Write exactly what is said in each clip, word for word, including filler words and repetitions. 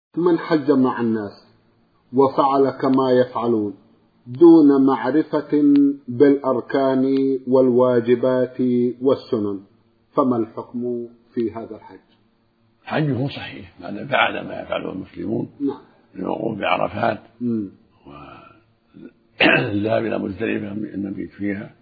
من حج مع الناس وفعل كما يفعلون دون معرفة بالأركان والواجبات والسنن، فما الحكم في هذا الحج؟ حجه صحيح بعد فعل ما يفعله المسلمون نعم. من الوقوف بعرفات والذهاب إلى مزدلفة المبيت فيها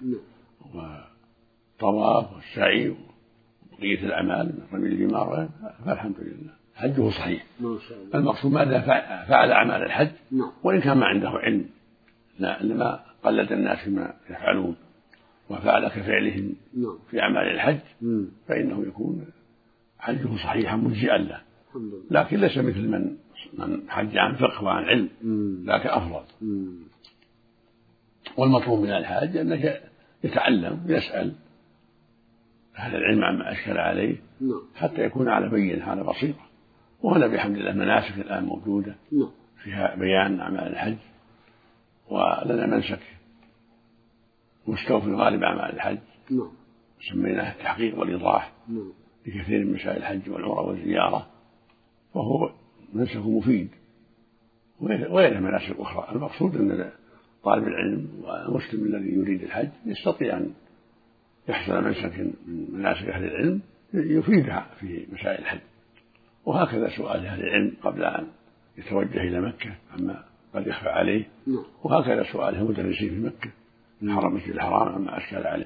والطواف والسعي وبقية الأعمال من رمي الجمار، فالحمد لله حجه صحيح. المقصود ماذا فعل أعمال الحج وإن كان ما عنده علم، لما قلد الناس فيما يفعلون وفعل كفعلهم في أعمال الحج فإنه يكون حجه صحيحا مجزئا له، لكن ليس مثل من من حج عن فقه وعن علم، لكن أفضل. والمطلوب من الحاج أنه يتعلم يسأل أهل العلم عما أشكل عليه حتى يكون على بينة على بصيرة. وهنا بحمد الله مناسك الآن موجودة فيها بيان أعمال الحج، ولنا منسك مستوفي الغالب أعمال الحج سميناه التحقيق والإيضاح لكثير من مسائل الحج والعمرة والزيارة، وهو منسك مفيد وغير مناسك أخرى. المقصود أن طالب العلم والمسلم الذي يريد الحج يستطيع أن يحصل منسك من مناسك أهل العلم يفيدها في مسائل الحج. وهكذا سؤال أهل العلم قبل أن يتوجه إلى مكة عما قد يخفى عليه، وهكذا سؤال المدرسين في مكة الحرم المسجد الحرام عما أشكل عليه.